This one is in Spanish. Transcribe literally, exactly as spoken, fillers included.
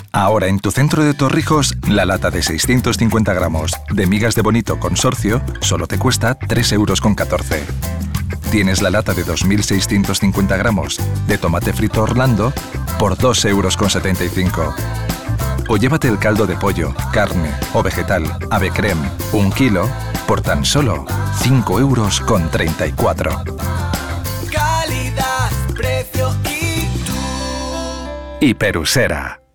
Ahora en tu centro de Torrijos, la lata de seiscientos cincuenta gramos de migas de bonito consorcio solo te cuesta tres euros con catorce. Tienes la lata de dos mil seiscientos cincuenta gramos de tomate frito Orlando por dos euros con setenta y cinco. O llévate el caldo de pollo, carne o vegetal Ave Creme, un kilo, por tan solo cinco euros con treinta y cuatro. Calidad, precio y tú. Hiperusera.